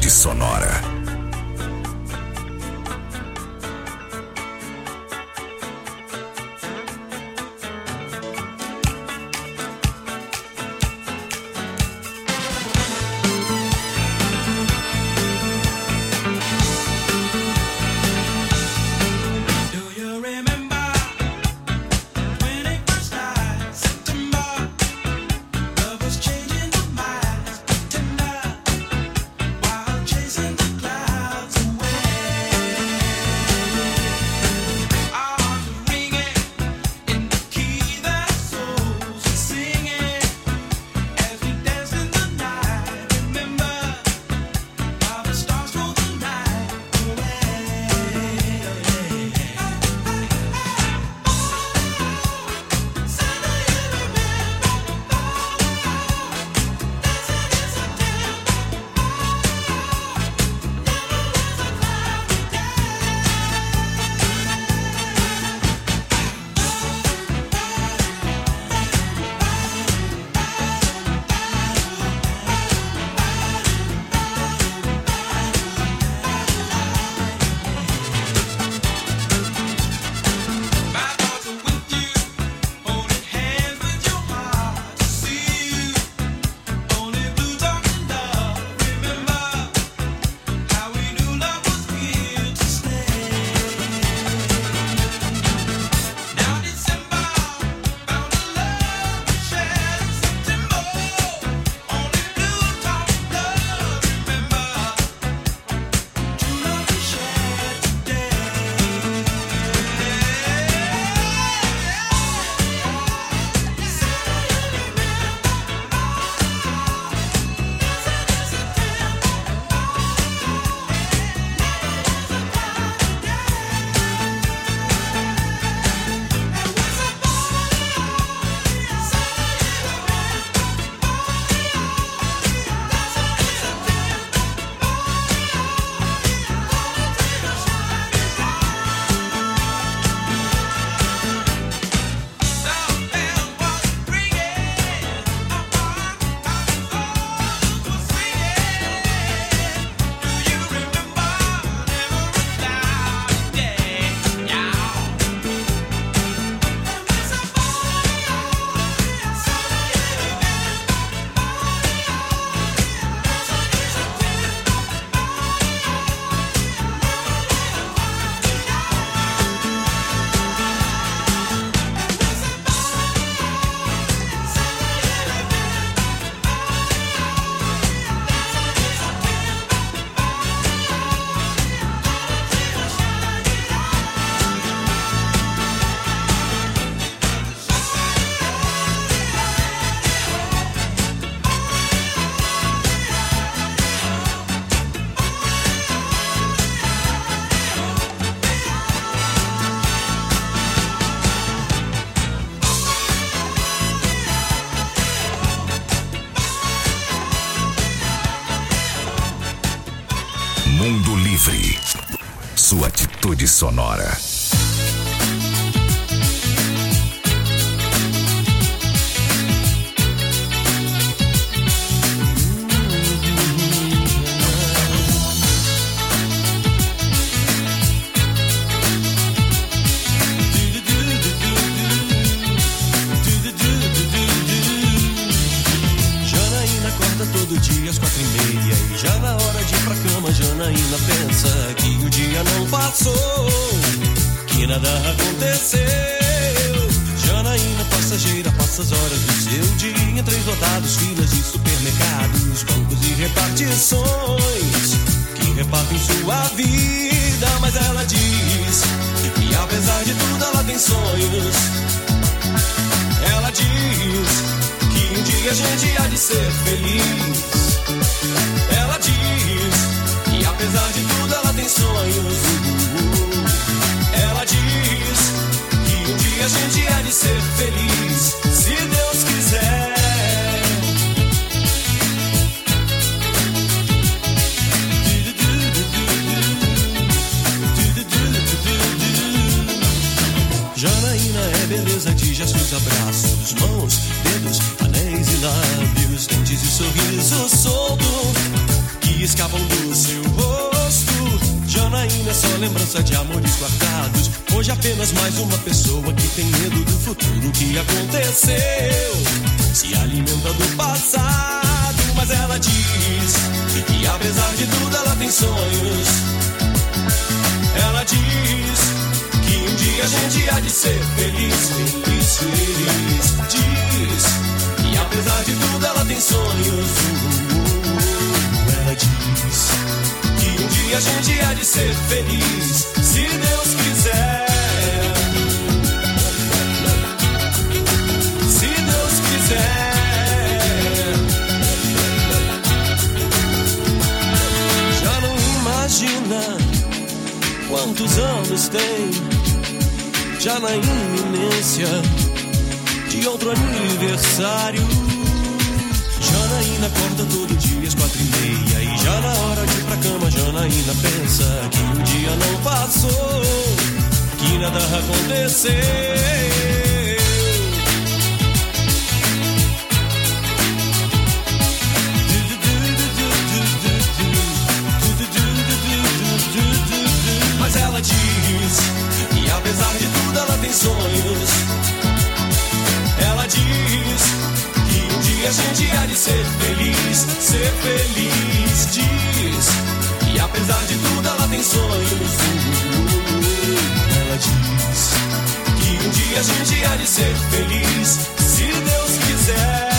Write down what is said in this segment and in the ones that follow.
Atitude Sonora. Mundo Livre. Sua atitude sonora. Janaína acorda todo dia às 4:30 e já na hora de ir pra cama, Janaína pensa que o dia não passou, que nada aconteceu. Janaína passageira passa as horas do seu dia em trens lotados, filas de supermercados, bancos e repartições que repartem sua vida. Mas ela diz que apesar de tudo ela tem sonhos. Ela diz que um dia a gente há de ser feliz. Ela diz que apesar de tudo ela tem sonhos. Ela diz que um dia a gente há de ser feliz, se Deus quiser. Janaína é beleza de gestos, abraços, mãos, dedos, anéis e lábios, dentes e sorriso solto, que que escapam do seu rosto. Janaína é só lembrança de amores guardados. Hoje apenas mais uma pessoa que tem medo do futuro que aconteceu. Se alimenta do passado, mas ela diz que apesar de tudo ela tem sonhos. Ela diz que um dia a gente há de ser feliz, feliz, feliz. Diz que apesar de tudo ela tem sonhos. Ela diz que um dia a gente há de ser feliz, se Deus quiser. Se Deus quiser. Já não imagina quantos anos tem, já na iminência de outro aniversário. Janaína acorda todo dia às 4:30 e já na hora de ir pra cama Janaína pensa que um dia não passou, que nada aconteceu. Mas ela diz que apesar de tudo ela tem sonhos. Ela diz que um dia a gente há de ser feliz, ser feliz. Diz que apesar de tudo ela tem sonhos. Ela diz que um dia a gente há de ser feliz, se Deus quiser.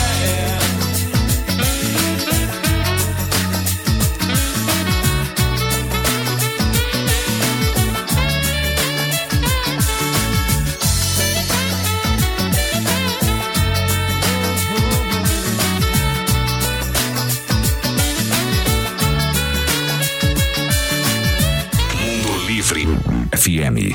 FM.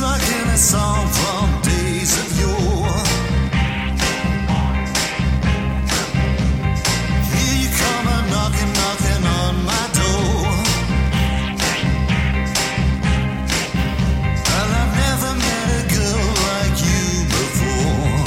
like in a song from days of yore. Here you come a knocking, knocking on my door. Well, I've never met a girl like you before.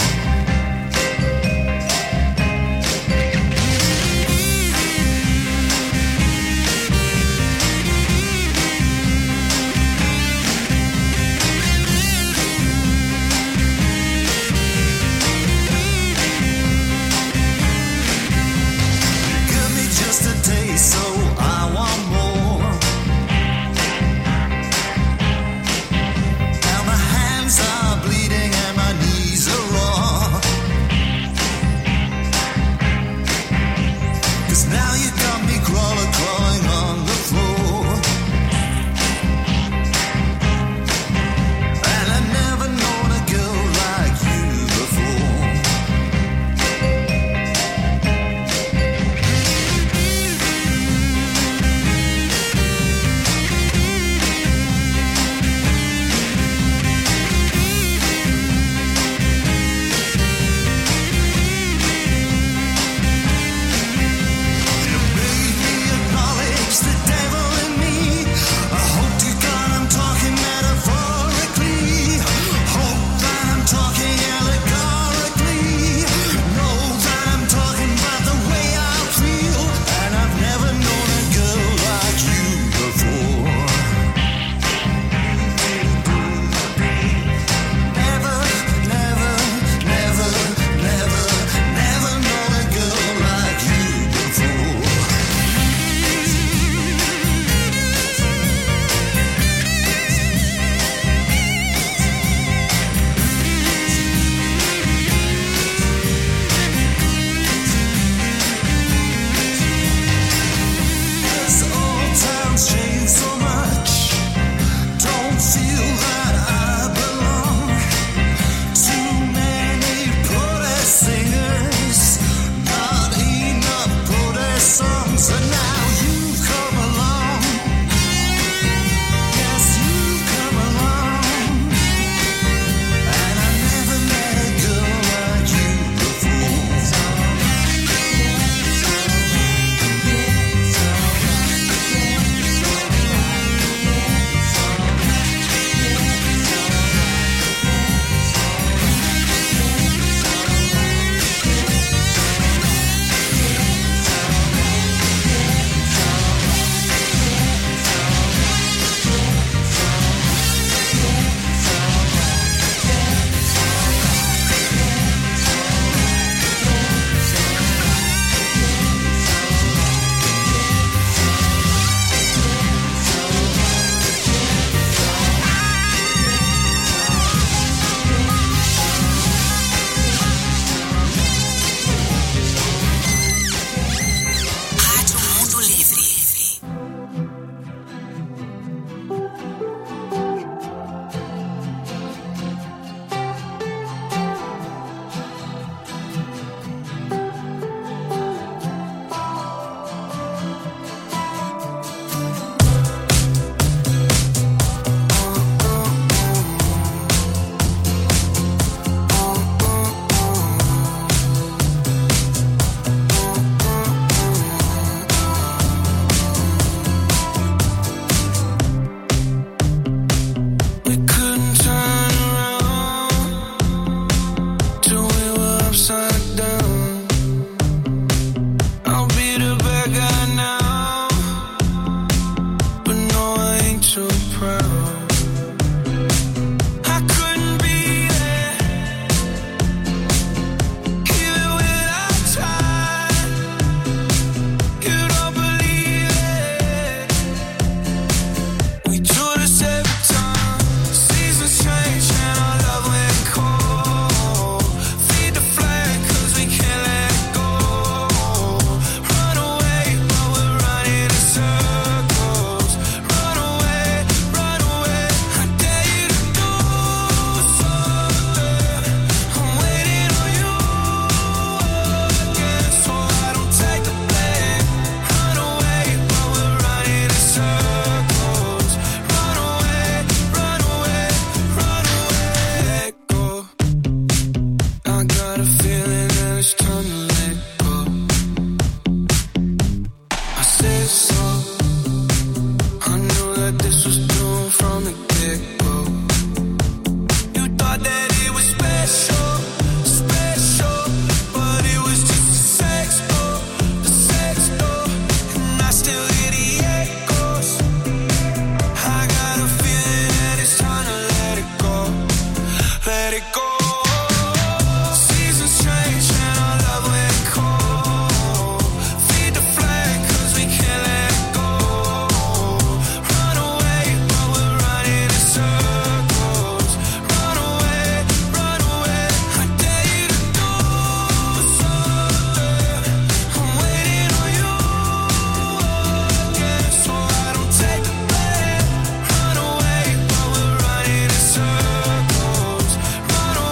let it go. Seasons change and our love went cold. Feed the flame 'cause we can't let it go. Run away, but we're running in circles. Run away, run away. I dare you to do something. I'm waiting on you again, so I don't take the blame. Run away, but we're running in circles. Run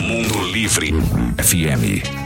Mundo Livre FM.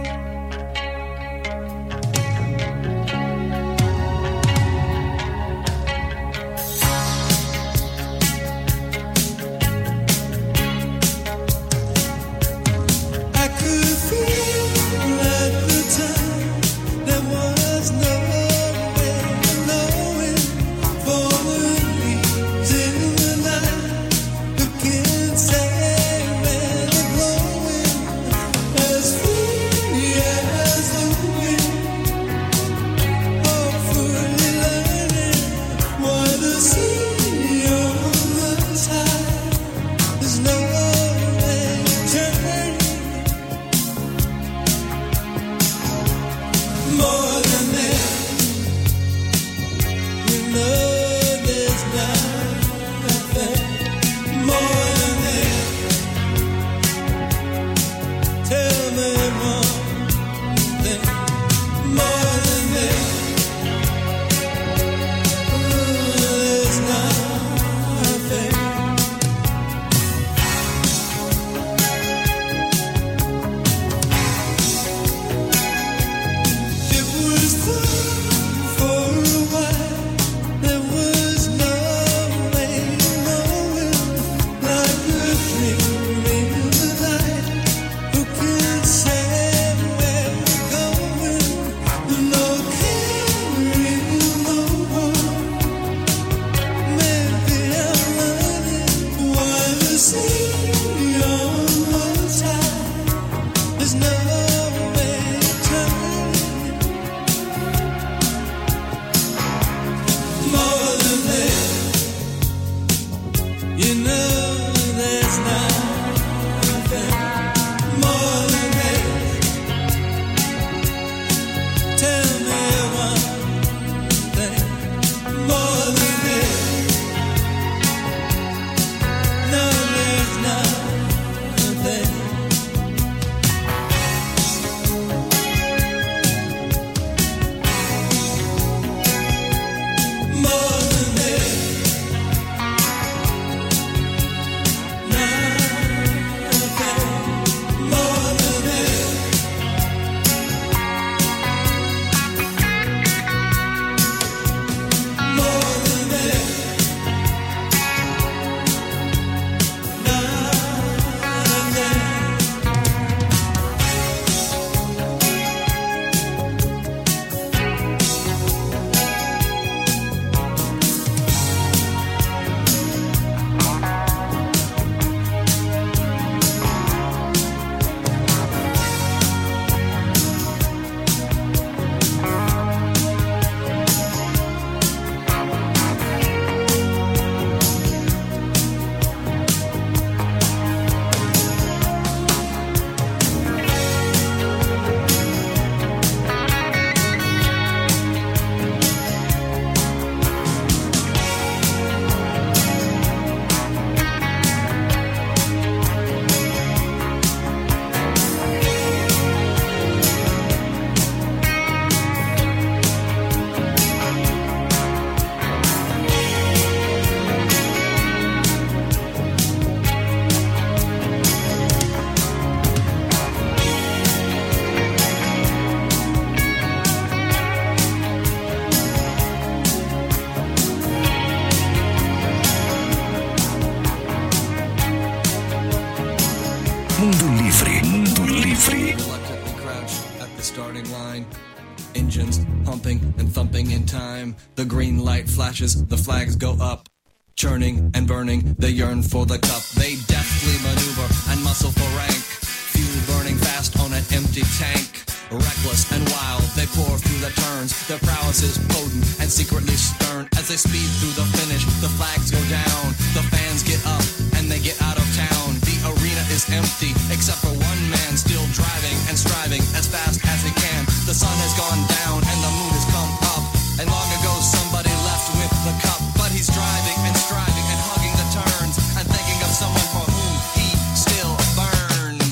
Engines pumping and thumping in time. The green light flashes, the flags go up. Churning and burning, they yearn for the cup. They deftly maneuver and muscle for rank. Fuel burning fast on an empty tank. Reckless and wild, they pour through the turns. Their prowess is potent and secretly stern. As they speed through the finish, the flags go down. The fans get up and they get out of town. The arena is empty, except for one man still driving and striving as fast as he can. The sun has gone down and the moon has come up. And long ago somebody left with the cup. But he's driving and striving and hugging the turns and thinking of someone for whom he still burns.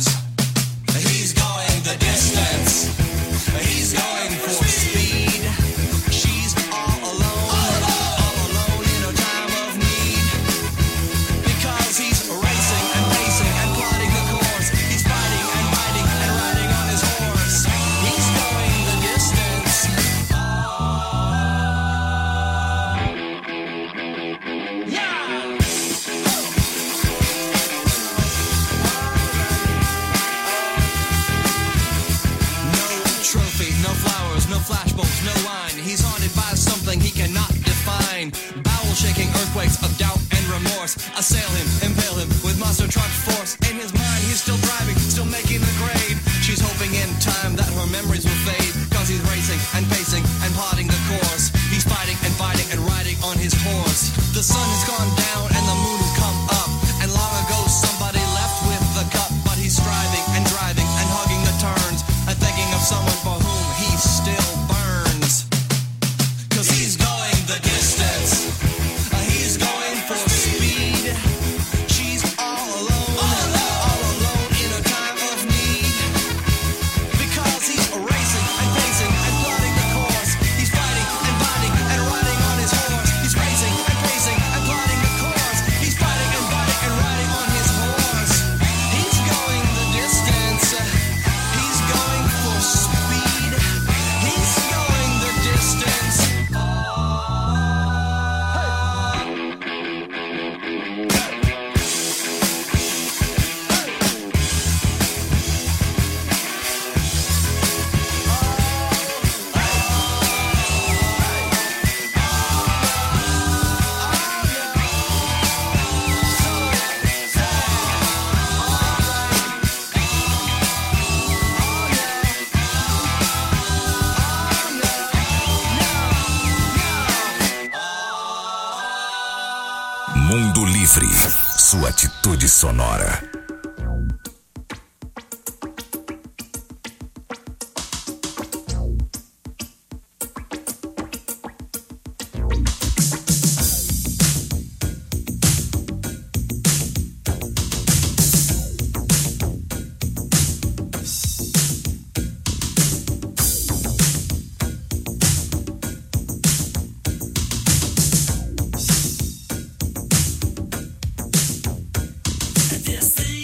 He's going the distance. He's going for speed. She's all alone in a time of need. Because he's racing and pacing and plotting the course. He's He's haunted by something he cannot define. Bowel-shaking earthquakes of doubt and remorse assail him, impale him with monster truck force. In his mind, he's still driving, still making the grade. She's hoping in time that her memories will fade, cause he's racing and pacing and plotting the course. He's fighting and fighting and riding on his horse. The sun has gone down and the moon has come up, and long ago somebody left with the cup. But he's striving and driving and hugging the turns and thinking of someone for whom he still burns. Cause he's going the distance, he's going for speed. She's all alone in a time of need. Because he's racing and pacing and plotting the course. He's fighting and fighting and riding on his horse. He's racing and pacing and plotting the course. He's fighting and fighting and riding on his horse. He's going the distance, he's going for speed. He's going the distance. Mundo Livre, sua atitude sonora. This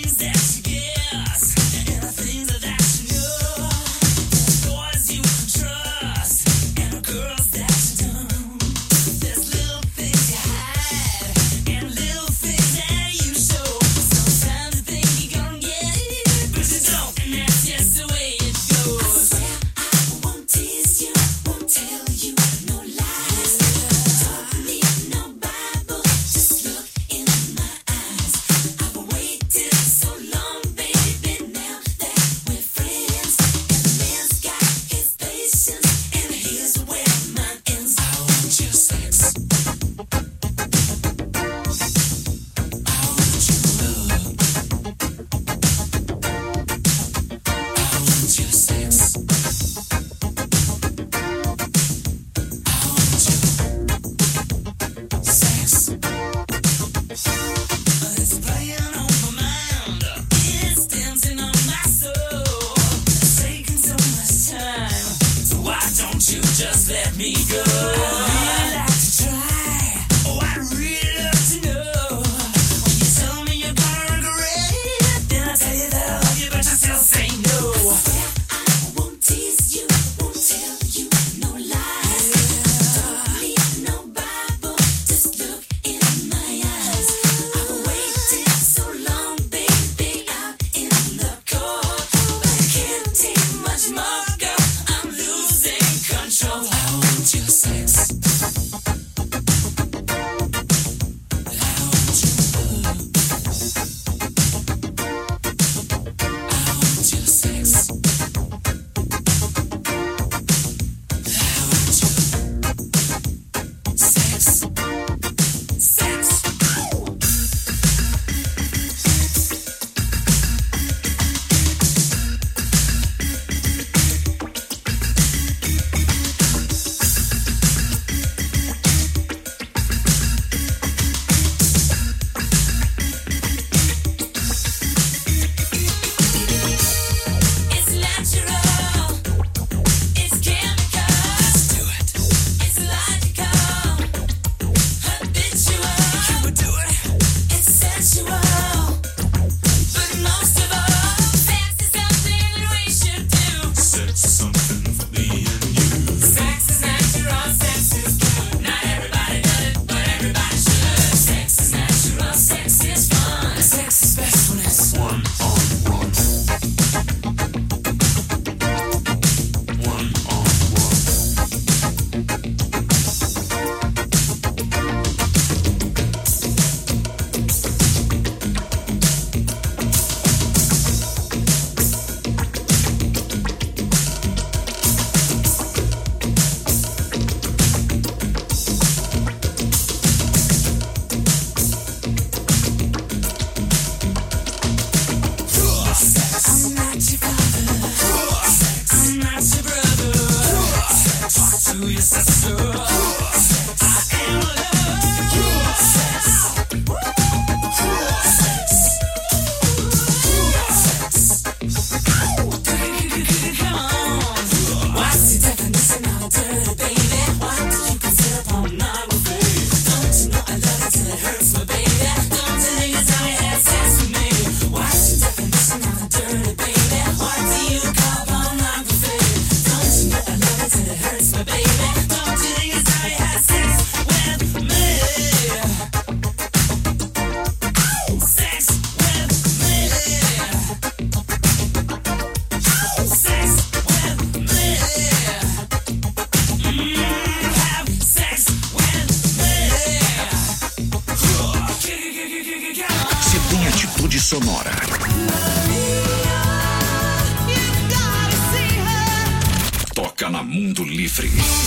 Mundo Livre.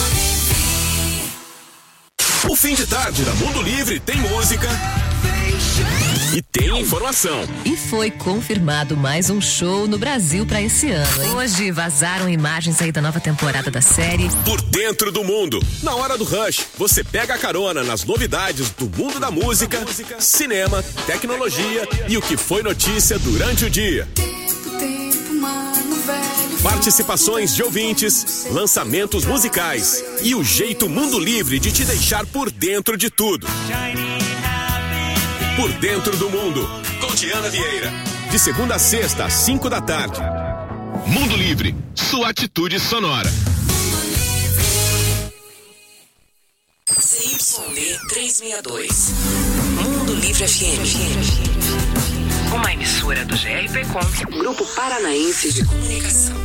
O fim de tarde da Mundo Livre tem música e tem informação. E foi confirmado mais um show no Brasil pra esse ano, hein? Hoje vazaram imagens aí da nova temporada da série Por Dentro do Mundo. Na hora do rush, você pega a carona nas novidades do mundo da música, cinema, tecnologia e o que foi notícia durante o dia. Participações de ouvintes, lançamentos musicais e o jeito Mundo Livre de te deixar por dentro de tudo. Por Dentro do Mundo, com Diana Vieira. De segunda a sexta, às 5 da tarde. Mundo Livre, sua atitude sonora. CYD 362. Mundo Livre FM. Uma emissora do GRPcom, Grupo Paranaense de Comunicação.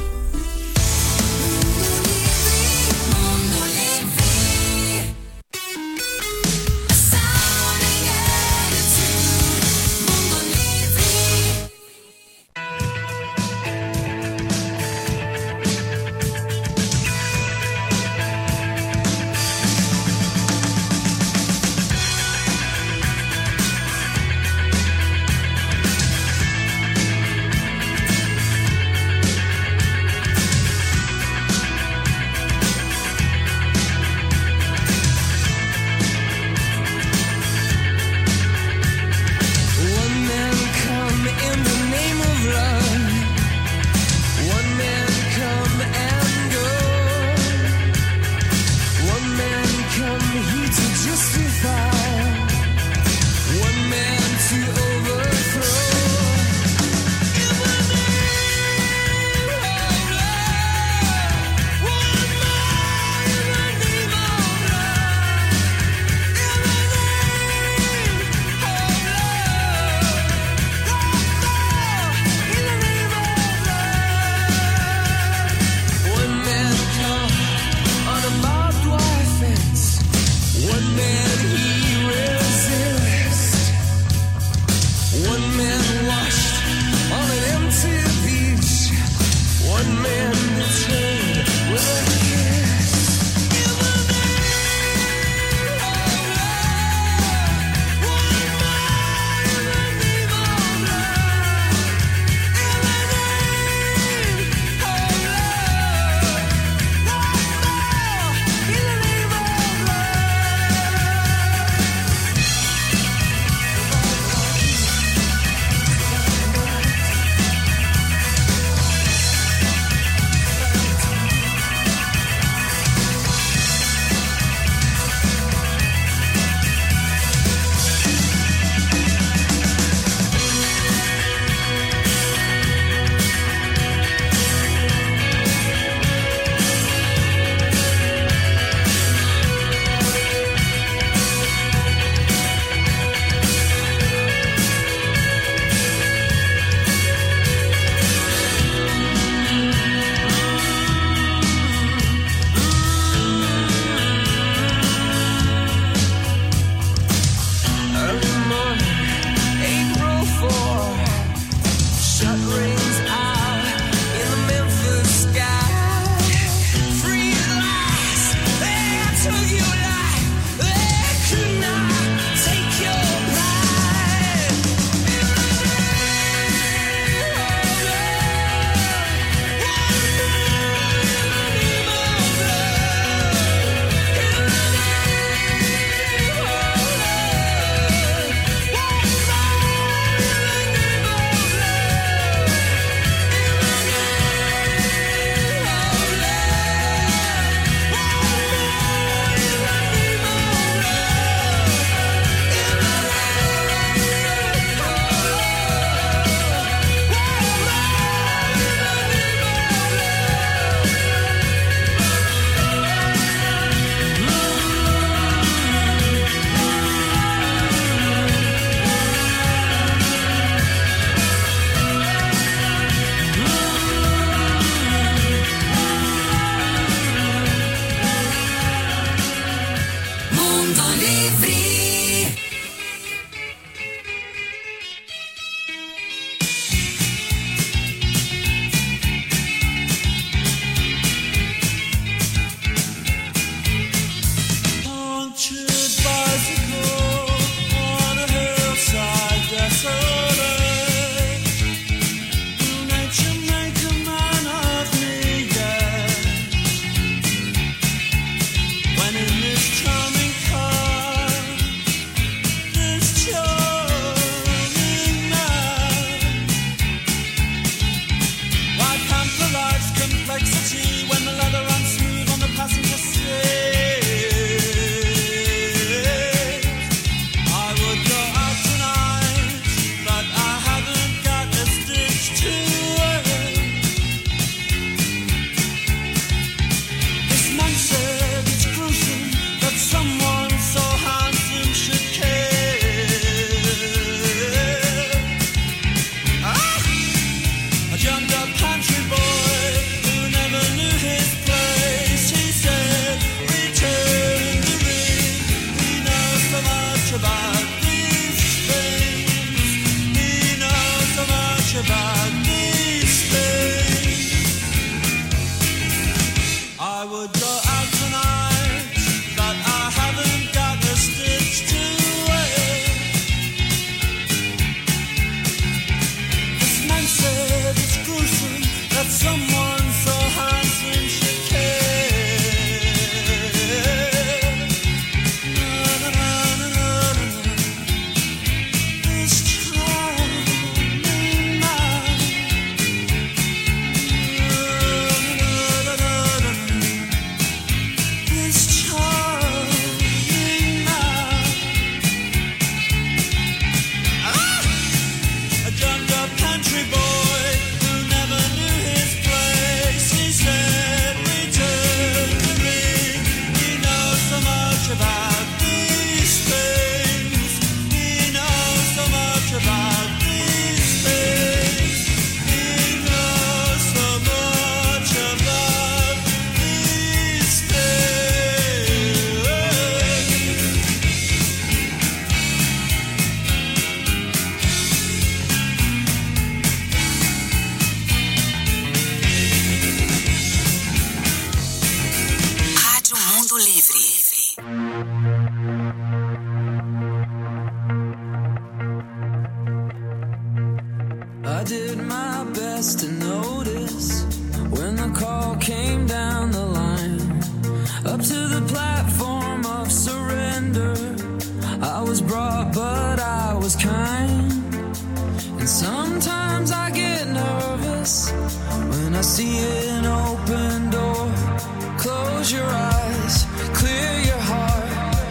my best to notice when the call came down the line, up to the platform of surrender. I was brought, but I was kind. And sometimes I get nervous when I see an open door. Close your eyes, clear your heart.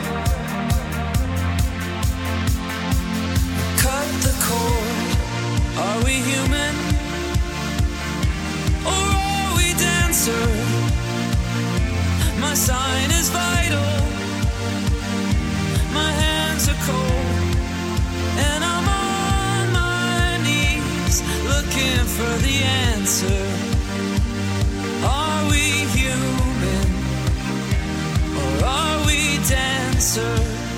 Cut the cord. Are we human? Or are we dancer? My sign is vital. My hands are cold. And I'm on my knees looking for the answer. Are we human? Or are we dancer?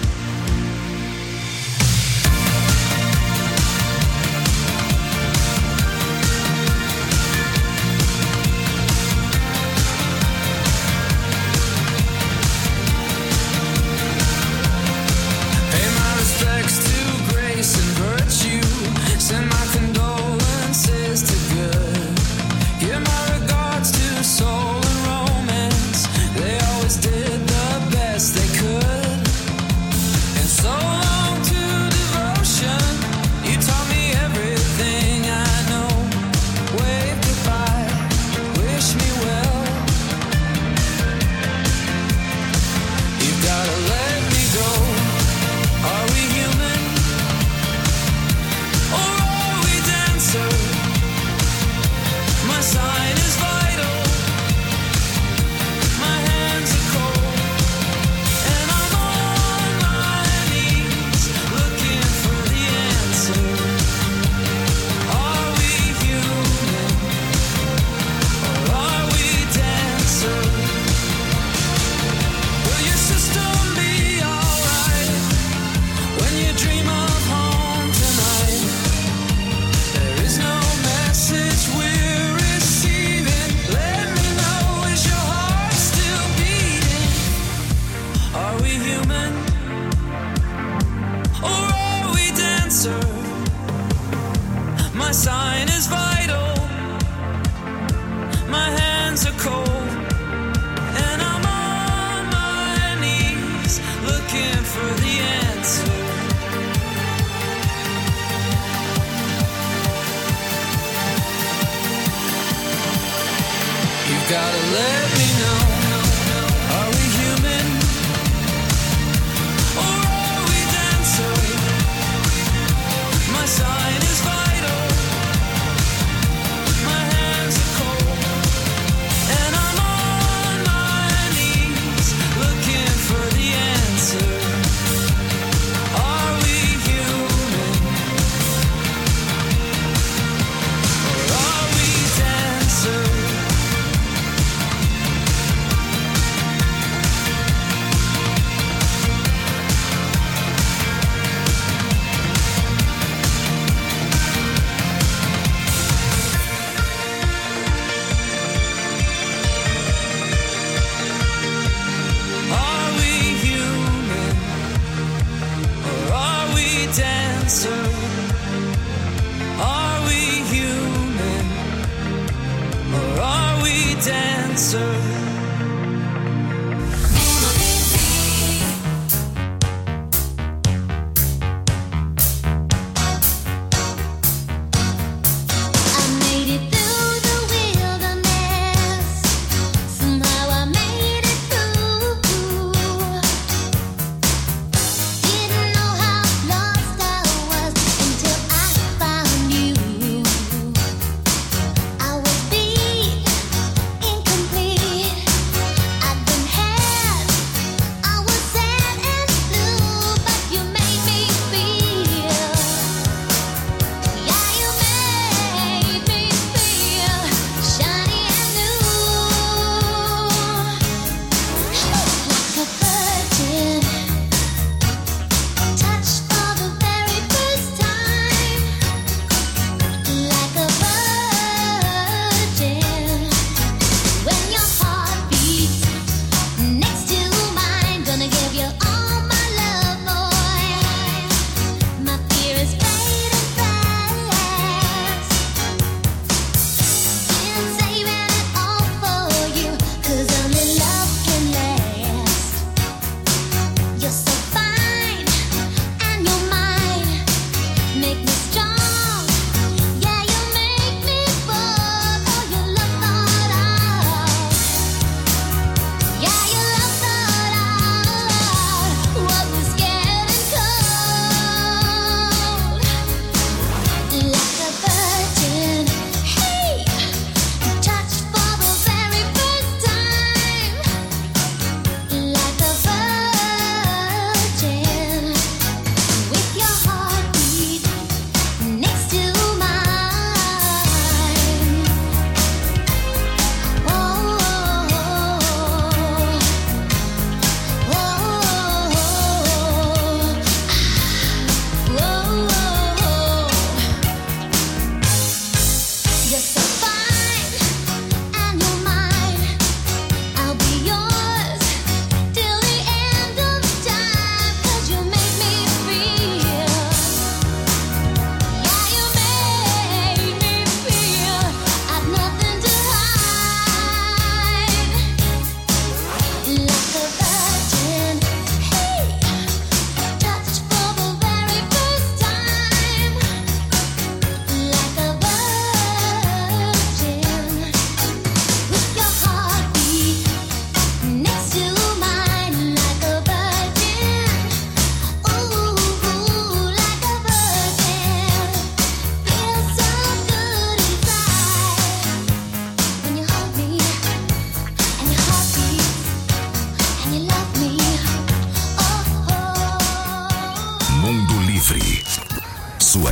Send my condolences to good. Give my regards to soul and romance. They always did the best they could. And so long to devotion. You taught me everything I know. Wave goodbye, wish me well. You've gotta let me go. Are we human? My sign is vital. My hands are cold. And I'm on my knees looking for the answer. Are we human? Or are we dancer? Will your system be alright when you dream of home tonight? There is no message we're receiving. Let me know, is your heart still beating? Are we human? Or are we dancer? My sign is vital. My hands are cold. And I'm on my knees looking for the answer. You've gotta let me know. Are we human? Or are we dancer? My sign is vital. My hands are cold. And I'm on my knees looking for the answer. Are we human? Or are we dancer? Are we human? Or are we dancer? Are we human? Or are we dancer? I made it through the wilderness. Somehow I made it through. Didn't know how lost I was until I found you. I was beat, incomplete.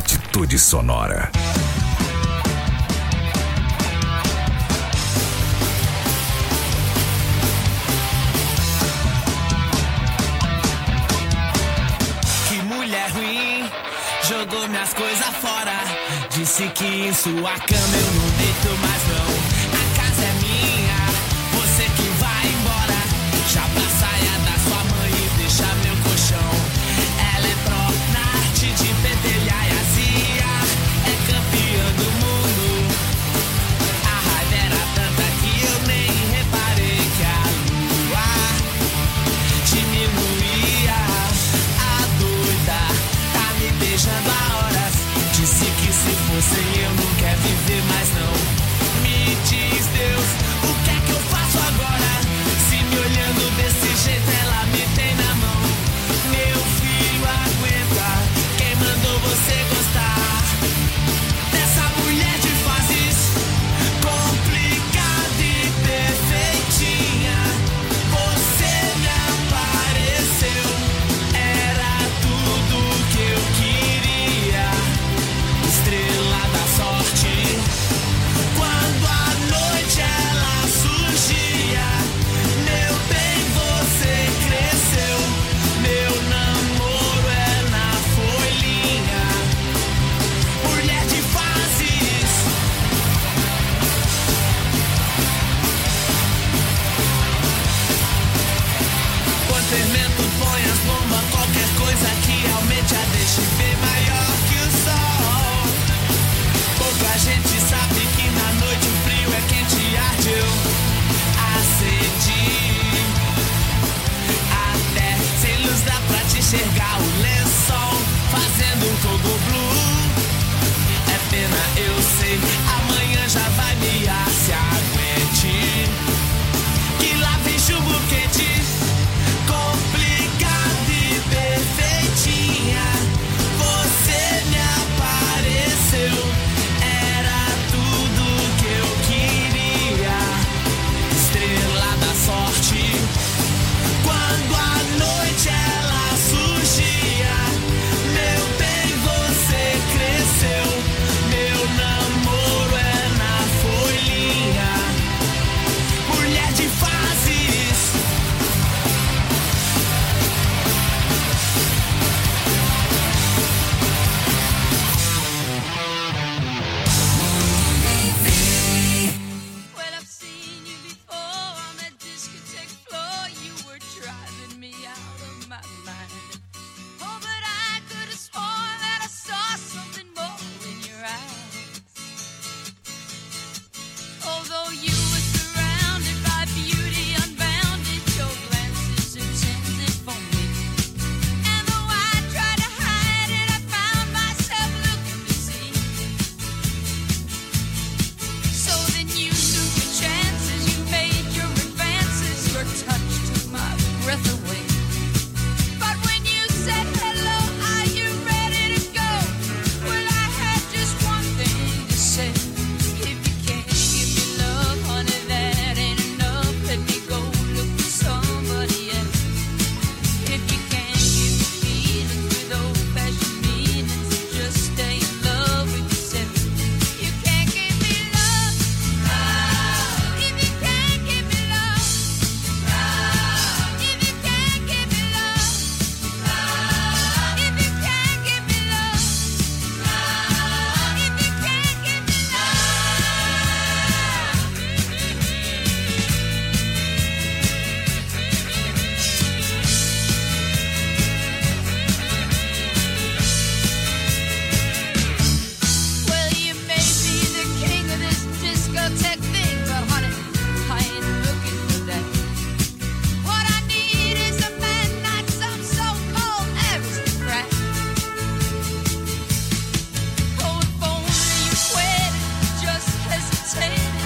atitude sonora. Que mulher ruim, jogou minhas coisas fora. Disse que em sua cama eu não deito mais não. A casa é minha, você que vai embora. Já pra saia da sua mãe e deixa meu colchão. Ela é pró na arte de pentelhar e azia. É campeã do mundo. A raiva era tanta que eu nem reparei que a lua diminuía. A doida tá me beijando há horas. Disse que se fosse eu não quer viver mais não. Me diz Deus, o que é que eu faço agora? Se me olhando desse jeito ela me tem na mão. Meu filho aguenta, quem mandou você gostar dessa mulher de fases complicada e perfeitinha? Você me apareceu, era tudo que eu queria. Estrela da sorte, quando a noite ela surgia. Meu bem, você cresceu, meu namoro é na folhinha. Mulher de fases. Quando fermento põe as bombas, qualquer coisa que aumente a deixe bem maior que o sol. Pouca gente sabe que na noite o frio é quente e arde. Eu acendi, até sem luz dá pra te enxergar o lençol fazendo um coco blue. É pena, eu sei, amanhã já vai me se aguente. Que lá vem chumbo quente, complicada e perfeitinha. Você me apareceu, era tudo que eu queria. Estrela da sorte, quando a noite ela surgia. Meu bem, você cresceu, meu namoro é na folhinha. Mulher de fases. Well, I've seen you before on that discotheque floor. You were driving me out of my mind. Oh, but I could have sworn that I saw something more in your eyes. Although you were surrounded by beauty unbounded, your glance is intended for me. And though I tried to hide it, I found myself looking to see. So then you took your chances, you made your advances, your touch took my breath away. But when you said hello, are you ready to go? Well, I had just one thing to say. If you can't give me love, honey, that ain't enough. Let me go look for somebody else. If you can't give me feelings with old-fashioned meanings, just stay in love with yourself. You can't give me love, if you can't give me love, if you can't give me love, if you can't give me love, if you can't give me love. Well, you may be the king of this discotheque